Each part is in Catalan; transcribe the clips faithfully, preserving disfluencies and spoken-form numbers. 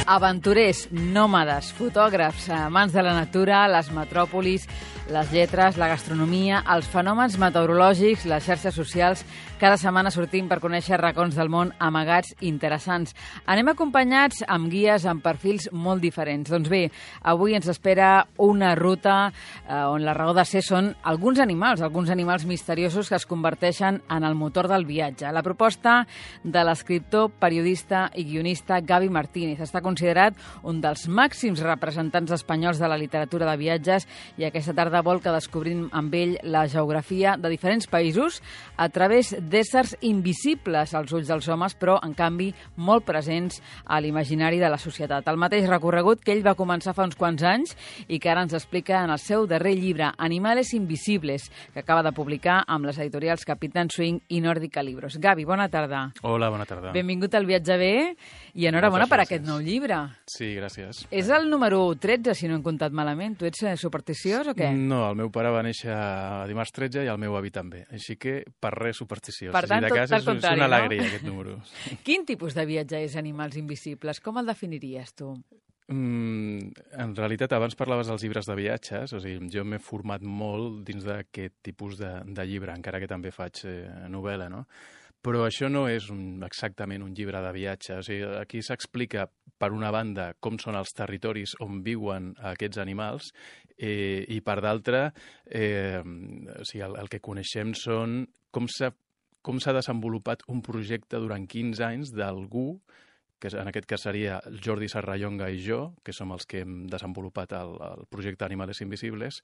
Aventurers, nòmades, fotògrafs, amants de la natura, les metròpolis, les lletres, la gastronomia, els fenòmens meteorològics, les xarxes socials. Cada setmana sortim per conèixer racons del món amagats i interessants. Anem acompanyats amb guies amb perfils molt diferents. Doncs bé, avui ens espera una ruta eh, on la raó de ser són alguns animals, alguns animals misteriosos que es converteixen en el motor del viatge. La proposta de l'escriptor, periodista i guionista Gavi Martínez està considerat un dels màxims representants espanyols de la literatura de viatges i aquesta tarda vol que descobrim amb ell la geografia de diferents països a través d'éssers invisibles als ulls dels homes, però, en canvi, molt presents a l'imaginari de la societat. El mateix recorregut que ell va començar fa uns quants anys i que ara ens explica en el seu darrer llibre, Animales Invisibles, que acaba de publicar amb les editorials Capitán Swing i Nòrdica Libros. Gavi, bona tarda. Hola, bona tarda. Benvingut al Viatge Bé i enhorabona per aquest nou llibre. Sí, gràcies. És el número tretze, si no hem comptat malament. Tu ets supersticiós o què? No, el meu pare va néixer a dimarts tretze i el meu avi també. Així que, per res supersticiós. Per tant, de tot casa al contrari, és una no? alegria, aquest número. Quin tipus de viatge és Animals Invisibles? Com el definiries tu? Mm, en realitat, abans parlaves dels llibres de viatges, o sigui, jo m'he format molt dins d'aquest tipus de, de llibre, encara que també faig eh, novel·la, no? Però això no és un, exactament un llibre de viatge. O sigui, aquí s'explica, per una banda, com són els territoris on viuen aquests animals eh, i, per d'altra, eh, o sigui, el, el que coneixem són com s'ha com s'ha desenvolupat un projecte durant quinze anys d'algú, que en aquest cas seria el Jordi Serrallonga i jo, que som els que hem desenvolupat el, el projecte Animales Invisibles,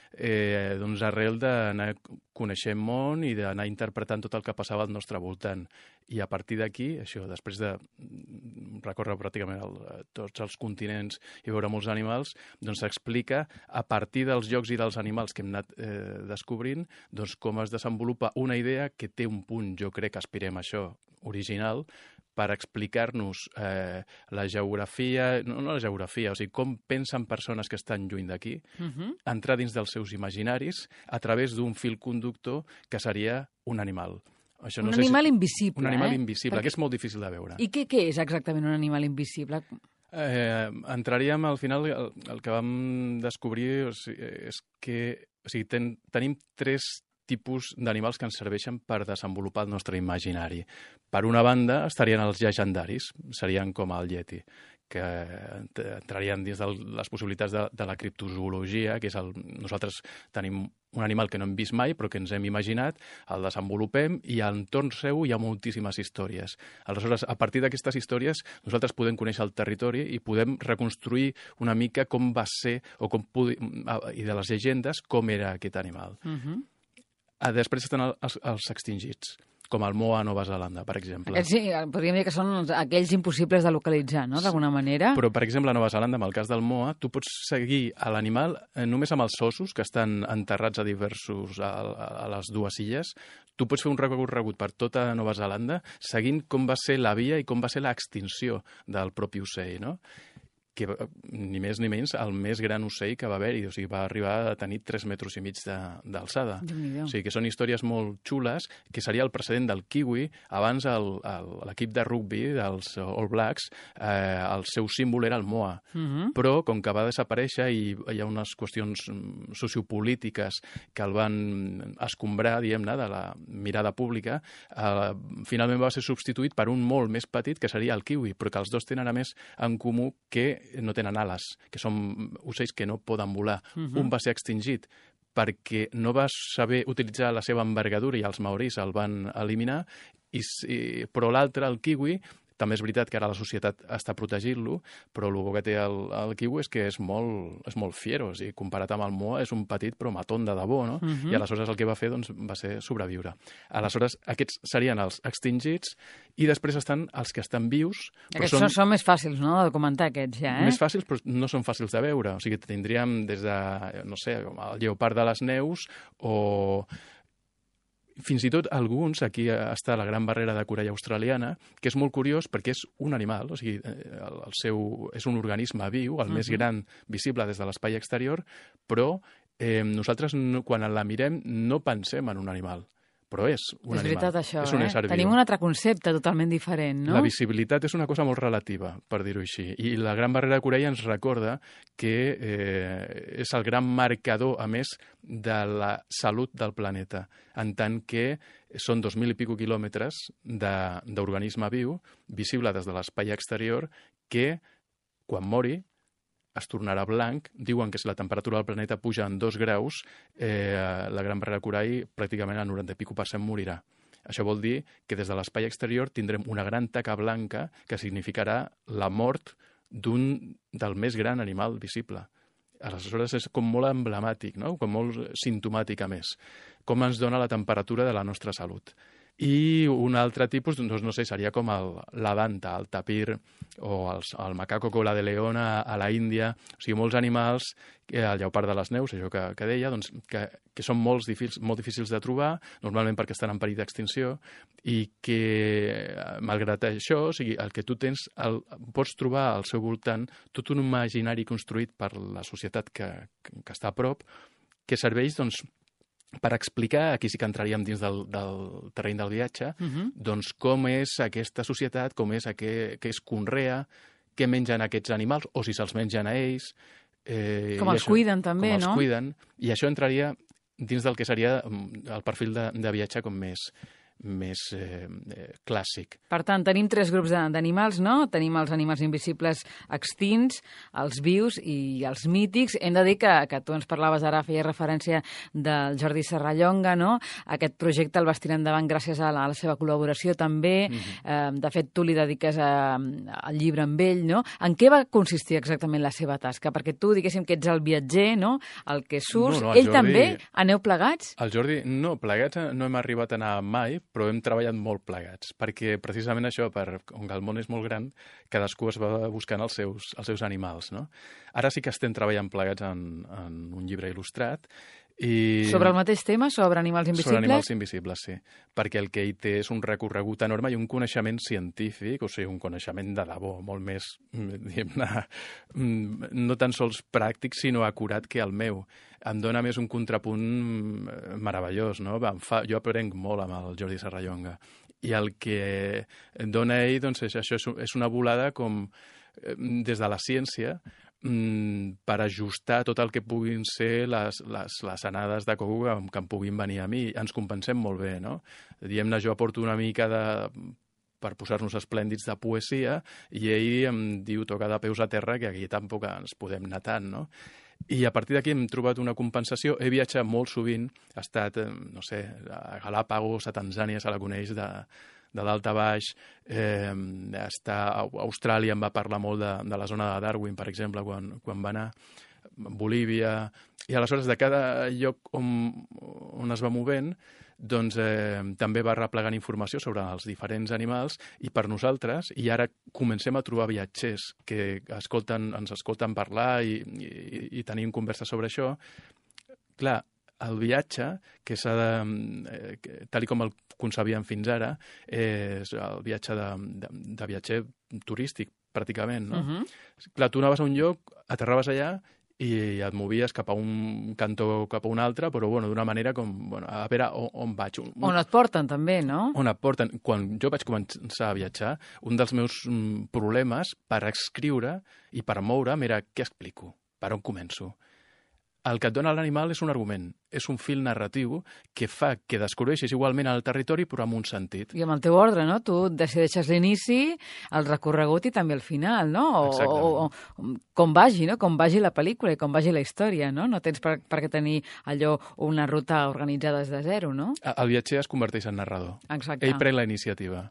eh, doncs arrel d'anar coneixent món i d'anar interpretant tot el que passava al nostre voltant. I a partir d'aquí, això, després de recórrer pràcticament el, tots els continents i veure molts animals, doncs s'explica, a partir dels llocs i dels animals que hem anat eh, descobrint, doncs com es desenvolupa una idea que té un punt, jo crec que aspirem a això, original, per explicar-nos eh, la geografia, no, no la geografia, o sigui, com pensen persones que estan lluny d'aquí, uh-huh. entrar dins dels seus imaginaris a través d'un fil conductor que seria un animal. Això un no sé animal si... invisible, Un animal eh? invisible, Perquè... que és molt difícil de veure. I què, què és exactament un animal invisible? Eh, entraríem al final, el, el que vam descobrir o sigui, és que o sigui, ten, tenim tres tipus d'animals que ens serveixen per desenvolupar el nostre imaginari. Per una banda, estarien els llegendaris, serien com el Yeti, que entrarien dins de les possibilitats de, de la criptozoologia, que és el... Nosaltres tenim un animal que no hem vist mai, però que ens hem imaginat, el desenvolupem i a l'entorn seu hi ha moltíssimes històries. Aleshores, a partir d'aquestes històries, nosaltres podem conèixer el territori i podem reconstruir una mica com va ser, o com podi... i de les llegendes, com era aquest animal. Uh-huh. Després estan els, els extingits, com el moa a Nova Zelanda, per exemple. Sí, podríem dir que són aquells impossibles de localitzar, no?, d'alguna manera. Però, per exemple, a Nova Zelanda, en el cas del moa, tu pots seguir a l'animal només amb els ossos, que estan enterrats a diversos, a, a les dues illes. Tu pots fer un recorregut per tota Nova Zelanda seguint com va ser la via i com va ser l'extinció del propi ocell, no?, que ni més ni menys el més gran ocell que va haver-hi, o sigui, va arribar a tenir tres metres i mig d'alçada. O sigui, que són històries molt xules, que seria el precedent del kiwi. Abans l'equip de rugby dels All Blacks, eh, el seu símbol era el moa, uh-huh. però com que va desaparèixer i hi ha unes qüestions sociopolítiques que el van escombrar, diguem-ne, de la mirada pública, eh, finalment va ser substituït per un molt més petit, que seria el kiwi, però que els dos tenen a més en comú que no tenen ales, que són ocells que no poden volar. Uh-huh. Un va ser extingit perquè no va saber utilitzar la seva envergadura i els maoris el van eliminar, i, i, però l'altre, el kiwi, també és veritat que ara la societat està protegint-lo, però el que té el, el kiwi és que és molt, és molt fiero, o sigui, comparat amb el moa és un petit però matón de debò, no? Uh-huh. I aleshores el que va fer doncs, va ser sobreviure. Aleshores, aquests serien els extingits i després estan els que estan vius. Aquests són, són més fàcils, no?, de documentar, aquests ja, eh? Més fàcils, però no són fàcils de veure. O sigui, tindríem des de, no sé, el lleopard de les neus o... Fins i tot alguns, aquí està la gran barrera de corall australiana, que és molt curiós perquè és un animal, o sigui, el, el seu, és un organisme viu, el uh-huh. més gran visible des de l'espai exterior, però eh, nosaltres, no, quan la mirem, no pensem en un animal. però és un és animal. veritat, això, és un eh? ésser viu. Tenim un altre concepte totalment diferent, no? La visibilitat és una cosa molt relativa, per dir-ho així. I la Gran Barrera de Corall ens recorda que eh, és el gran marcador, a més, de la salut del planeta, en tant que són dos mil i pico quilòmetres d'organisme viu, visible des de l'espai exterior, que, quan mori, es tornarà blanc. Diuen que si la temperatura del planeta puja en dos graus, eh, la Gran Barrera de Corall pràcticament el noranta i pico per cent morirà. Això vol dir que des de l'espai exterior tindrem una gran taca blanca que significarà la mort d'un del més gran animal visible. Aleshores és com molt emblemàtic, no? Com molt simptomàtic, a més, com ens dona la temperatura de la nostra salut. I un altre tipus, doncs, no sé, seria com el, la danta, el tapir o els, el macaco cola de león a, a la Índia. O sigui, molts animals, eh, el lleopard de les neus, això que, que deia, doncs, que, que són molt difícils, molt difícils de trobar, normalment perquè estan en perill d'extinció, i que, malgrat això, o sigui, el que tu tens, el, pots trobar al seu voltant tot un imaginari construït per la societat que, que, que està a prop, que serveix, doncs, per explicar, aquí sí que entraríem dins del, del terreny del viatge, uh -huh. doncs com és aquesta societat, com és què, què es conrea, què mengen aquests animals, o si se'ls mengen a ells. Eh, com els això, cuiden, també, com no? Com els cuiden. I això entraria dins del que seria el perfil de, de viatge com més, més eh, eh, clàssic. Per tant, tenim tres grups d'animals, no? Tenim els animals invisibles extints, els vius i els mítics. Hem de dir que, que tu ens parlaves ara, feia referència del Jordi Serrallonga, no? Aquest projecte el vas tirar endavant gràcies a la, a la seva col·laboració també. Mm-hmm. eh, de fet, tu li dediques a, al llibre amb ell, no? En què va consistir exactament la seva tasca? Perquè tu, diguéssim, que ets el viatger, no? El que surts. No, no, ell Jordi... també? Aneu plegats? El Jordi, no, plegats no hem arribat a anar mai, però hem treballat molt plegats, perquè precisament això, per, com que el món és molt gran, cadascú es va buscant els seus, els seus animals, no? Ara sí que estem treballant plegats en, en un llibre il·lustrat. I... Sobre el mateix tema, sobre animals invisibles? Sobre animals invisibles, sí. Perquè el que ell té és un recorregut enorme i un coneixement científic, o sigui, un coneixement de debò, molt més, diguem-ne, no tan sols pràctic, sinó acurat que el meu. Em dona més un contrapunt meravellós, no? Em fa, jo aprenc molt amb el Jordi Serrallonga. I el que dona ell, doncs, és, això és una volada com des de la ciència, per ajustar tot el que puguin ser les, les, les anades de coco que, que em puguin venir a mi. Ens compensem molt bé, no? Diguem-ne, jo aporto una mica de, per posar-nos esplèndids de poesia, i ell em diu tocar de peus a terra, que aquí tampoc ens podem anar tant, no? I a partir d'aquí hem trobat una compensació. He viatjat molt sovint, he estat, no sé, a Galápagos, a Tanzània, se la coneix de, de dalt a baix, eh, està a Austràlia, em va parlar molt de, de la zona de Darwin, per exemple, quan, quan va anar, Bolívia, i aleshores de cada lloc on, on es va movent, doncs eh, també va replegant informació sobre els diferents animals, i per nosaltres, i ara comencem a trobar viatgers que escolten, ens escolten parlar i, i, i tenim converses sobre això. Clar, el viatge, que s'ha de, eh, tal com el concebíem fins ara, és el viatge de, de, de viatger turístic, pràcticament, no? Uh-huh. Clar, tu anaves a un lloc, aterraves allà, i et movies cap a un cantó cap a un altre, però bueno, d'una manera com, bueno, a veure on, on vaig. Un, on et porten, també, no? On et porten. Quan jo vaig començar a viatjar, un dels meus mm, problemes per escriure i per moure'm era què explico, per on començo. El que et dona l'animal és un argument, és un fil narratiu que fa que descobreixis igualment el territori, però amb un sentit. I amb el teu ordre, no? Tu decideixes l'inici, el recorregut i també el final, no? O, o, o com vagi, no? Com vagi la pel·lícula i com vagi la història, no? No tens per, per què tenir allò una ruta organitzada des de zero, no? El viatger es converteix en narrador. Exacte. Ell pren la iniciativa.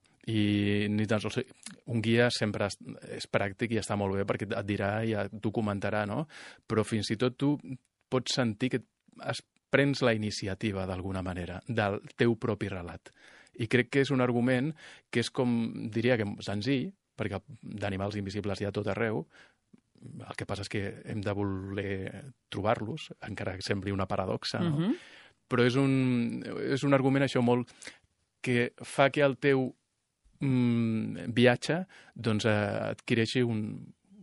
I ni tan sols un guia sempre és pràctic i està molt bé perquè et dirà i et documentarà, no? Però fins i tot tu pots sentir que es prens la iniciativa d'alguna manera del teu propi relat. I crec que és un argument que és com, diria que senzill, perquè d'animals invisibles hi ha tot arreu, el que passa és que hem de voler trobar-los, encara que sembli una paradoxa, no? Uh-huh. Però és un, és un argument això molt que fa que el teu mm, viatge doncs, eh, adquireixi un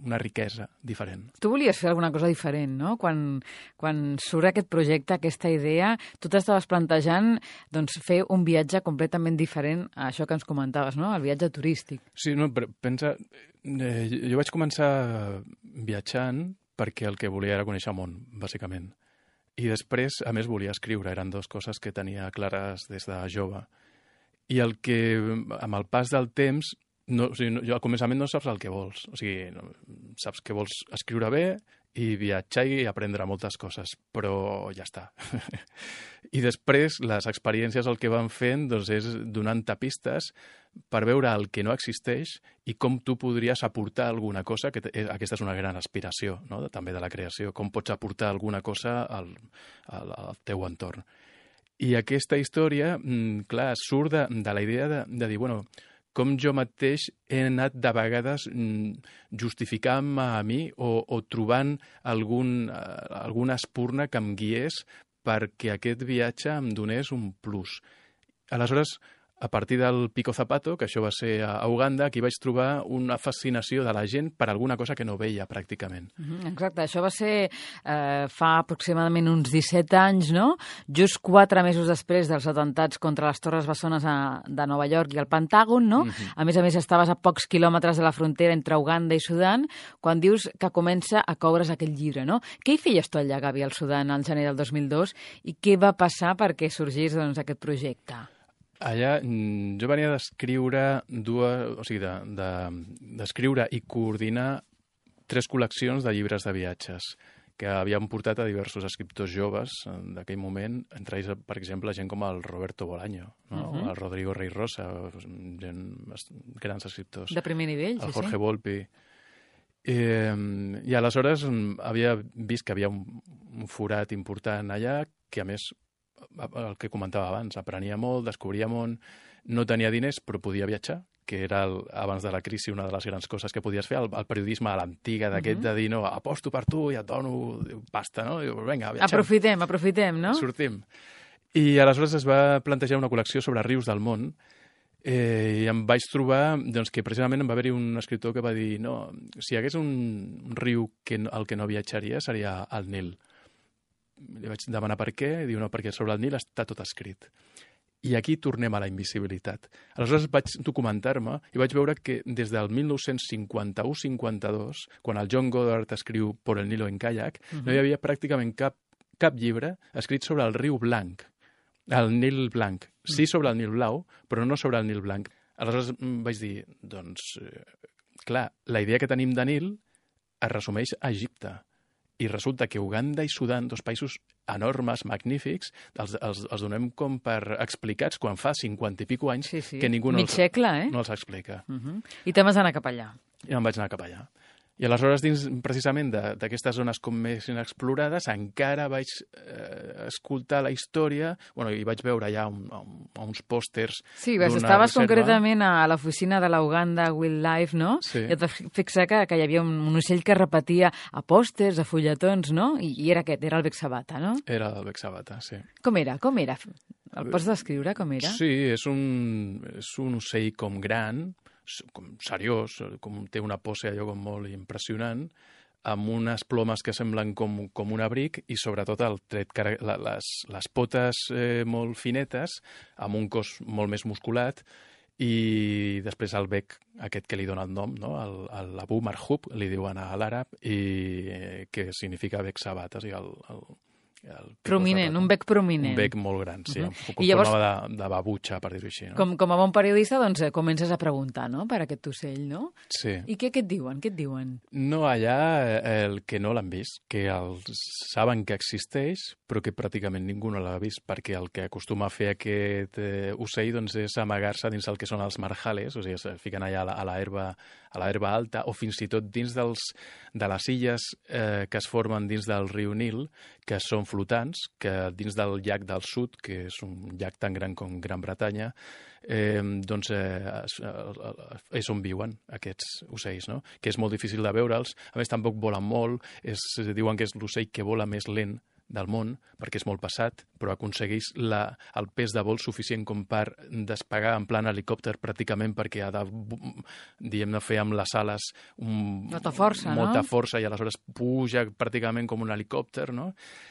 una riquesa diferent. Tu volies fer alguna cosa diferent, no? Quan, quan surt aquest projecte, aquesta idea, tu t'estaves plantejant doncs, fer un viatge completament diferent a això que ens comentaves, no? El viatge turístic. Sí, no, però pensa... Eh, jo vaig començar viatjant perquè el que volia era conèixer el món, bàsicament. I després, a més, volia escriure. Eren dues coses que tenia clares des de jove. I el que, amb el pas del temps, no, o sigui, no, jo al començament no saps el que vols. O sigui, no, saps que vols escriure bé i viatjar i aprendre moltes coses, però ja està. I després, les experiències el que van fent doncs, és donant-te pistes per veure el que no existeix i com tu podries aportar alguna cosa, que aquesta és una gran aspiració, no? També de la creació, com pots aportar alguna cosa al, al, al teu entorn. I aquesta història, clar, surt de, de la idea de, de dir, bueno, com jo mateix he anat de vegades justificant-me a mi o, o trobant algun, alguna espurna que em guiés perquè aquest viatge em donés un plus. Aleshores, a partir del Pico Zapato, que això va ser a Uganda, aquí vaig trobar una fascinació de la gent per alguna cosa que no veia pràcticament. Exacte, això va ser eh, fa aproximadament uns disset anys, no? Just quatre mesos després dels atemptats contra les Torres Bessones a, de Nova York i el Pentàgon, no? Uh-huh. A més a més, estaves a pocs quilòmetres de la frontera entre Uganda i Sudan, quan dius que comença a coure's aquell llibre, no? Què hi feies tu allà, Gavi, al Sudan, al gener del dos mil dos, i què va passar perquè sorgís doncs, aquest projecte? Allà jo venia d'escriure dues, o sigui, d'escriure de, de, i coordinar tres col·leccions de llibres de viatges que havíem portat a diversos escriptors joves d'aquell moment, entre ells, per exemple, gent com el Roberto Bolaño, no? Uh-huh. El Rodrigo Rey Rosa, gent, grans escriptors. De primer nivell, el sí, Jorge sí. Volpi. Eh, I aleshores havia vist que havia un, un forat important allà, que a més, el que comentava abans, aprenia molt, descobria món, no tenia diners però podia viatjar, que era el, abans de la crisi una de les grans coses que podies fer, el, el periodisme a l'antiga d'aquest uh-huh. de dir, no, aposto per tu i et dono pasta, no? I, vinga, viatgem. Aprofitem, aprofitem, no? Sortim. I aleshores es va plantejar una col·lecció sobre rius del món eh, i em vaig trobar doncs, que precisament em va haver-hi un escriptor que va dir, no, si hi hagués un riu que, al que no viatjaria seria el Nil. Li vaig demanar per què, i diu, no, perquè sobre el Nil està tot escrit. I aquí tornem a la invisibilitat. Aleshores vaig documentar-me i vaig veure que des del mil nou-cents cinquanta-u cinquanta-dos, quan el John Goddard escriu Por el Nilo en kayak, uh-huh. no hi havia pràcticament cap, cap llibre escrit sobre el riu blanc, el Nil blanc. Sí sobre el Nil blau, però no sobre el Nil blanc. Aleshores vaig dir, doncs, eh, clar, la idea que tenim de Nil es resumeix a Egipte. I resulta que Uganda i Sudan, dos països enormes, magnífics, els, els, els donem com per explicats quan fa cinquanta i pico anys sí, sí. que ningú no els, segle, eh? no els explica. Uh-huh. I te'n vas anar cap allà. I em vaig anar cap allà. I aleshores, dins precisament d'aquestes zones com més inexplorades, encara vaig eh, escoltar la història, bueno, i vaig veure allà un, un, uns pòsters. Sí, vas, estaves reserva. Concretament a l'oficina de la Uganda Wildlife, no? Sí. I et vas fixar que, que hi havia un, un ocell que repetia a pòsters, a fulletons, no? I, i era aquest, era el bec sabata, no? Era el bec sabata, sí. Com era? Com era? El pots descriure com era? Sí, és un, és un ocell com gran, com seriós, com té una pose allò com molt impressionant, amb unes plomes que semblen com, com un abric i sobretot el tret, les, les potes eh, molt finetes, amb un cos molt més musculat i després el bec aquest que li dona el nom, no? el, el Abu Marhub, li diuen a l'àrab, i eh, que significa bec sabat, o sigui, el, el El prominent, un bec prominent. Un bec molt gran, sí, uh-huh. com I llavors, de, de babutxa, per dir-ho així. No? Com, com a bon periodista, doncs, comences a preguntar, no?, per aquest ocell, no? Sí. I què, què et diuen? Què et diuen? No, allà el que no l'han vist, que els saben que existeix, però que pràcticament ningú no l'ha vist, perquè el que acostuma a fer aquest eh, ocell doncs, és amagar-se dins el que són els marjales, o sigui, es fiquen allà a la herba, a la herba alta, o fins i tot dins dels, de les illes eh, que es formen dins del riu Nil, que són flotants, que dins del llac del sud, que és un llac tan gran com Gran Bretanya, eh, doncs eh, és on viuen aquests ocells, no? Que és molt difícil de veure'ls, a més tampoc volen molt, és, diuen que és l'ocell que vola més lent del món, perquè és molt pesat, però aconsegueix la, el pes de vol suficient com per despegar en plan helicòpter pràcticament, perquè ha de, diguem-ne, fer amb les ales un, molta força, molta no? força, i aleshores puja pràcticament com un helicòpter, no?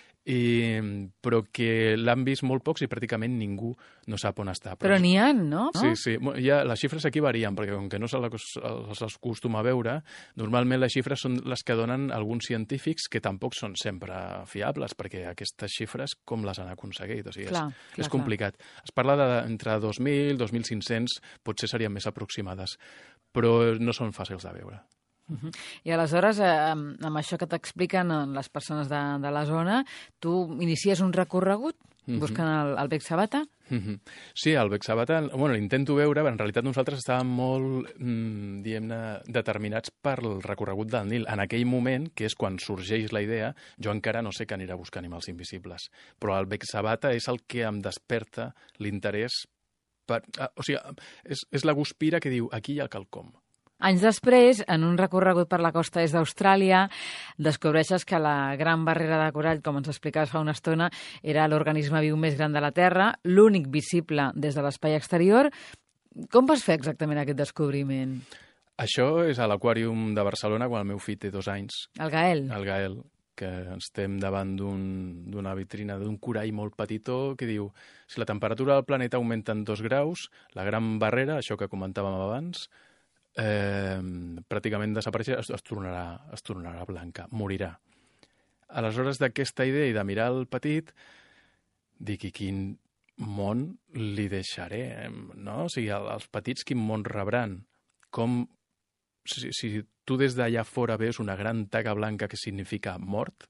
I, però que l'han vist molt pocs i pràcticament ningú no sap on està. Però, però n'hi ha, no? Sí, sí. Ja, les xifres aquí varien, perquè com que no se les acostuma a veure, normalment les xifres són les que donen alguns científics que tampoc són sempre fiables, perquè aquestes xifres com les han aconseguit? O sigui, clar, és, clar, és complicat. Clar. Es parla d'entre dos mil, dos mil cinc-cents, potser serien més aproximades, però no són fàcils de veure. Uh -huh. I aleshores, eh, amb, amb això que t'expliquen les persones de, de la zona, tu inicies un recorregut uh -huh. buscant el, el bec sabata? Uh -huh. Sí, el bec sabata, bueno, l'intento veure, en realitat nosaltres estàvem molt, mm, diguem-ne, determinats per el recorregut del Nil. En aquell moment, que és quan sorgeix la idea, jo encara no sé què anirà a buscar animals invisibles, però el bec sabata és el que em desperta l'interès per... O sigui, és, és la guspira que diu, aquí hi ha quelcom. Anys després, en un recorregut per la costa est d'Austràlia, descobreixes que la Gran Barrera de Corall, com ens explicaves fa una estona, era l'organisme viu més gran de la Terra, l'únic visible des de l'espai exterior. Com vas fer exactament aquest descobriment? Això és a l'Aquàrium de Barcelona, quan el meu fill té dos anys. El Gael? El Gael, que estem davant d'una vitrina d'un corall molt petitó que diu, si la temperatura del planeta augmenta en dos graus, la Gran Barrera, això que comentàvem abans, Eh, pràcticament desapareixerà, es, es, tornarà, es tornarà blanca, morirà. Aleshores, d'aquesta idea i de mirar el petit, dic, i quin món li deixaré, no? O sigui, els petits quin món rebran? Com, si, si tu des d'allà fora veus una gran taca blanca que significa mort,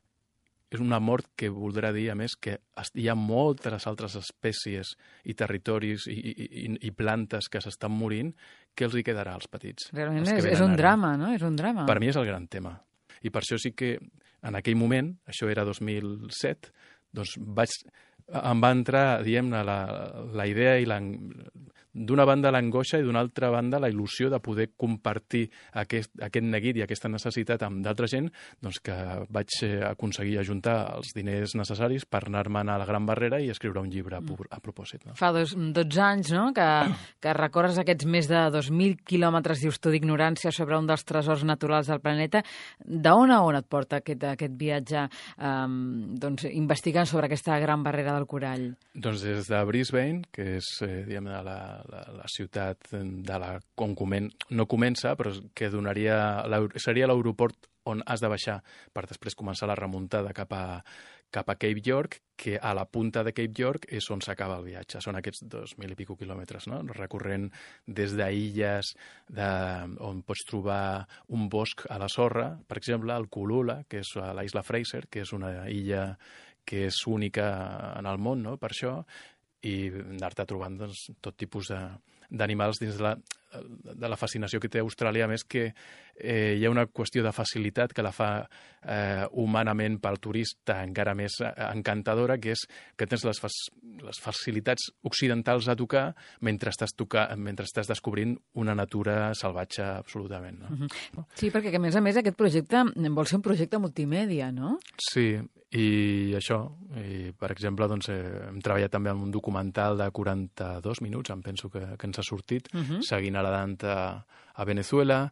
és una mort que voldrà dir, a més, que hi ha moltes altres espècies i territoris i, i, i plantes que s'estan morint, què els hi quedarà als petits? Realment és, és un ara. drama, no? És un drama. Per mi és el gran tema. I per això sí que, en aquell moment, això era dos mil set, doncs vaig, em va entrar, diguem-ne, la, la idea i la, d'una banda l'angoixa i d'una altra banda la il·lusió de poder compartir aquest, aquest neguit i aquesta necessitat amb d'altra gent, doncs que vaig aconseguir ajuntar els diners necessaris per anar-me'n a la Gran Barrera i escriure un llibre a, a propòsit. No? Fa dos, dotze anys, no?, que, que recorres aquests més de dos mil quilòmetres, dius tu, d'ignorància sobre un dels tresors naturals del planeta. D'on a on et porta aquest, aquest viatge eh, doncs, investigant sobre aquesta Gran Barrera del Corall? Doncs des de Brisbane, que és, eh, diguem, la La, la ciutat de la on comen, no comença, però que donaria seria l'aeroport on has de baixar per després començar la remuntada cap a, cap a Cape York, que a la punta de Cape York és on s'acaba el viatge. Són aquests dos mil i pico quilòmetres, no? Recorrent des d'illes de, on pots trobar un bosc a la sorra, per exemple, el Kulula, que és a la isla Fraser, que és una illa que és única en el món, no?, per això, i anar-te trobant doncs, tot tipus d'animals dins de la, de la fascinació que té Austràlia, a més que eh, hi ha una qüestió de facilitat que la fa eh, humanament pel turista encara més encantadora, que és que tens les, fas, les facilitats occidentals a tocar mentre estàs, tocar, mentre estàs descobrint una natura salvatge absolutament. No? Uh-huh. Sí, perquè a més a més aquest projecte vol ser un projecte multimèdia, no? Sí, i això, i, per exemple, doncs, eh, hem treballat també en un documental de quaranta-dos minuts, em penso que, que ens ha sortit, uh-huh. seguint a la Danta a Venezuela,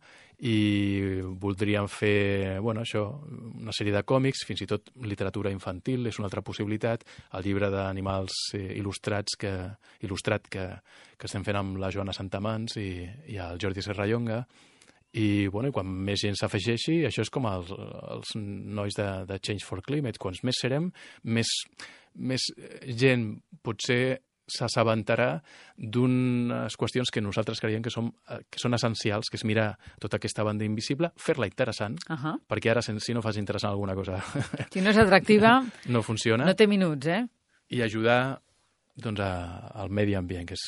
i voldríem fer, bueno, això, una sèrie de còmics, fins i tot literatura infantil, és una altra possibilitat, el llibre d'animals eh, il·lustrats que, il·lustrat que, que estem fent amb la Joana Santamans i, i el Jordi Serrallonga. I, bueno, i quan més gent s'afegeixi, això és com els, els nois de, de Change for Climate. Quants més serem, més, més gent potser s'assabentarà d'unes qüestions que nosaltres creiem que, som, que són essencials, que és mirar tota aquesta banda invisible, fer-la interessant, uh-huh. perquè ara, si no fas interessant alguna cosa... Si no és atractiva, no funciona. No té minuts, eh? I ajudar doncs, a, al medi ambient, que és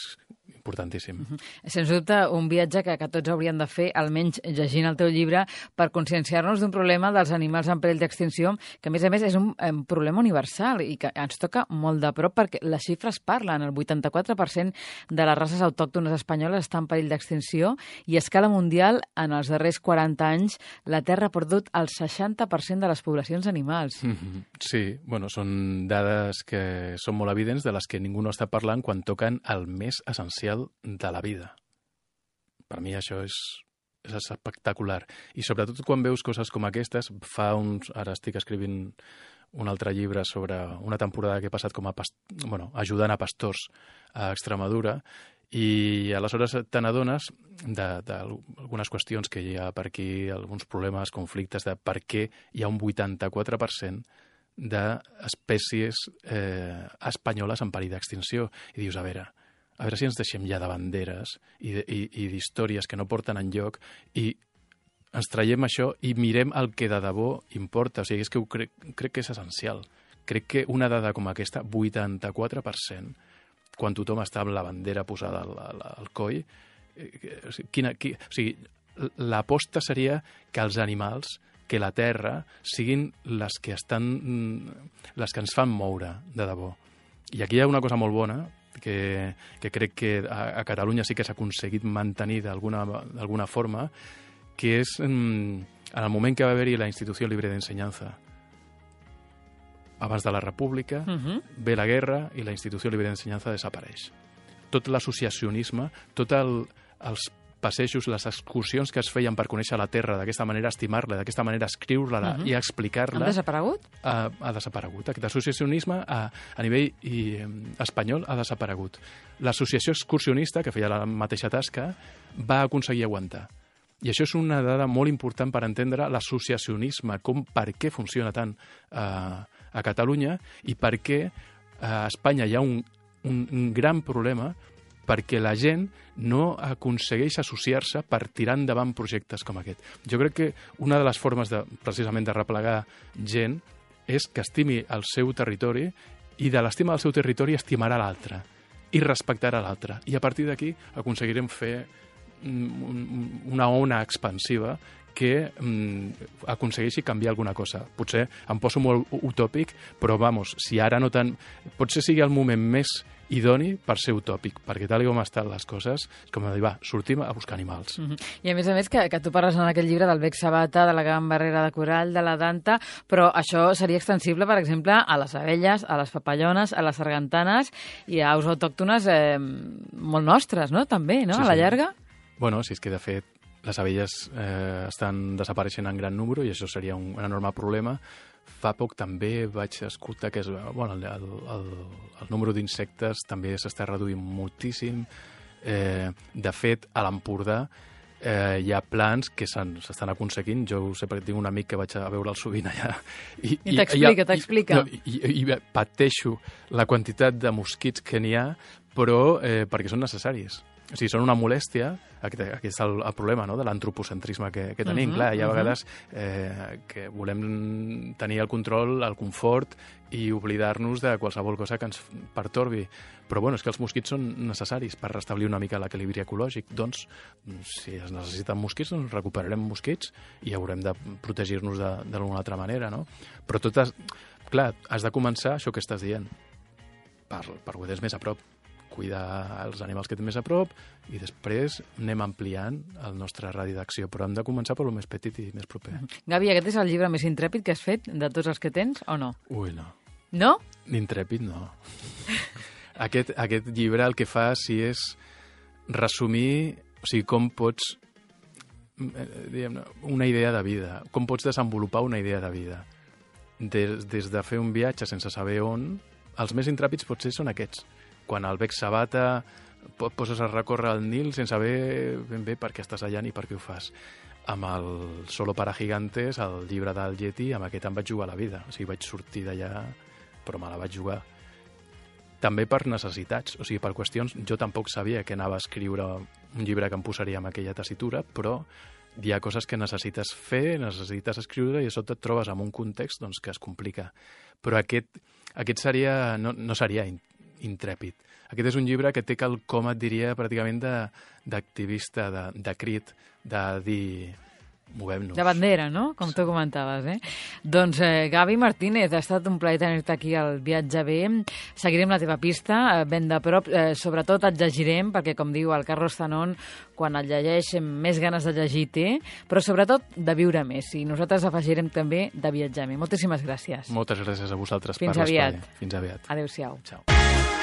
importantíssim. Uh -huh. Sens dubte, un viatge que, que tots hauríem de fer, almenys llegint el teu llibre, per conscienciar-nos d'un problema dels animals en perill d'extinció, que a més a més és un, un problema universal i que ens toca molt de prop perquè les xifres parlen. El vuitanta-quatre per cent de les races autòctones espanyoles estan en perill d'extinció i a escala mundial, en els darrers quaranta anys, la Terra ha perdut el seixanta per cent de les poblacions animals. Mm -hmm. Sí, bueno, són dades que són molt evidents, de les que ningú no està parlant quan toquen el més essencial de la vida. Per mi això és, és espectacular. I sobretot quan veus coses com aquestes, fa uns... Ara estic escrivint un altre llibre sobre una temporada que he passat com a past... bueno, ajudant a pastors a Extremadura, i aleshores te n'adones d'algunes qüestions que hi ha per aquí, alguns problemes, conflictes, de per què hi ha un vuitanta-quatre per cent d'espècies eh, espanyoles en perill d'extinció. I dius, a veure, a veure si ens deixem ja de banderes i, i, i d'històries que no porten enlloc i ens traiem això i mirem el que de debò importa. O sigui, és que ho crec, crec que és essencial. Crec que una dada com aquesta, vuitanta-quatre per cent, quan tothom està amb la bandera posada al, al, al coll, eh, quina, qui, o sigui, l'aposta seria que els animals, que la terra, siguin les que estan, les que ens fan moure, de debò. I aquí hi ha una cosa molt bona, que, que crec que a, a Catalunya sí que s'ha aconseguit mantenir d'alguna forma, que és en, en el moment que va haver-hi la Institució Libre d'Ensenyança. Abans de la República, uh -huh. ve la guerra i la Institució Libre d'Ensenyança desapareix. Tot l'associacionisme, tots el, els passejos, les excursions que es feien per conèixer la Terra d'aquesta manera, estimar-la, d'aquesta manera escriure-la uh -huh. i explicar-la... Ha desaparegut? Ha, ha desaparegut. Aquest associacionisme a, a nivell i, eh, espanyol ha desaparegut. L'associació excursionista, que feia la mateixa tasca, va aconseguir aguantar. I això és una dada molt important per entendre l'associacionisme, com, per què funciona tant eh, a Catalunya i per què a Espanya hi ha un, un, un gran problema perquè la gent no aconsegueix associar-se per tirar endavant projectes com aquest. Jo crec que una de les formes de, precisament de replegar gent és que estimi el seu territori i de l'estima del seu territori estimarà l'altre i respectarà l'altre. I a partir d'aquí aconseguirem fer una ona expansiva que mm, aconsegueixi canviar alguna cosa. Potser em poso molt utòpic, però, vamos, si ara no tant... Potser sigui el moment més idoni per ser utòpic, perquè tal com estan les coses, és com dir, va, sortim a buscar animals. Mm -hmm. I a més a més que, que tu parles en aquest llibre del bec sabata, de la gran barrera de coral, de la danta, però això seria extensible, per exemple, a les abelles, a les papallones, a les sargantanes i a aus autòctones eh, molt nostres, no?, també, no?, sí, a la sí. llarga. Bueno, si és que, de fet, les abelles eh, estan desapareixent en gran número i això seria un, un enorme problema. Fa poc també vaig escoltar que és, bueno, el, el, el número d'insectes també s'està reduint moltíssim. Eh, de fet, a l'Empordà eh, hi ha plans que s'estan aconseguint. Jo ho sé perquè tinc un amic que vaig a veure'l sovint allà. I, I t'explica, t'explica. I, i, i, i pateixo la quantitat de mosquits que n'hi ha, però eh, perquè són necessaris. O sigui, són una molèstia, aquest, aquest és el, el problema, no?, de l'antropocentrisme que, que tenim. Uh -huh, Clar, hi ha uh -huh. vegades eh, que volem tenir el control, el confort i oblidar-nos de qualsevol cosa que ens pertorbi. Però, bueno, és que els mosquits són necessaris per restablir una mica l'equilibri ecològic. Doncs, si es necessiten mosquits, doncs recuperarem mosquits i haurem de protegir-nos d'alguna altra manera, no? Però tot has... Clar, has de començar això que estàs dient, per, per ho més a prop. Cuidar els animals que tens més a prop i després anem ampliant el nostre radi d'acció, però hem de començar per lo més petit i més proper. Gavi, aquest és el llibre més intrèpid que has fet de tots els que tens, o no? Ui, no. No? Intrèpid, no. aquest, aquest llibre el que fa sí és resumir, o sigui, com pots, diguem, una idea de vida, com pots desenvolupar una idea de vida. Des, des de fer un viatge sense saber on, els més intrèpids potser són aquests. Quan al bec sabata poses a recórrer el Nil sense saber ben bé per què estàs allà ni per què ho fas. Amb el Solo para Gigantes, el llibre del Yeti, amb aquest em vaig jugar la vida. O sigui, vaig sortir d'allà, però me la vaig jugar. També per necessitats, o sigui, per qüestions... Jo tampoc sabia que anava a escriure un llibre que em posaria en aquella tessitura, però hi ha coses que necessites fer, necessites escriure i a sota et trobes en un context doncs, que es complica. Però aquest, aquest seria, no, no seria intrèpid. Aquest és un llibre que té quelcom, et diria, pràcticament d'activista, de, de crit, de dir... movem-nos. De bandera, no? Com sí. tu comentaves, eh? Doncs eh, Gavi Martínez, ha estat un plaer tenir-te aquí al Viatge B. Seguirem la teva pista eh, ben de prop. Eh, sobretot et llegirem, perquè, com diu el Carlos Zanon, quan el llegeix més ganes de llegir té, però sobretot de viure més. I nosaltres afegirem també de viatjar més. Moltíssimes gràcies. Moltes gràcies a vosaltres Fins per l'espai. Aviat. Fins aviat. Adéu-siau. Ciao.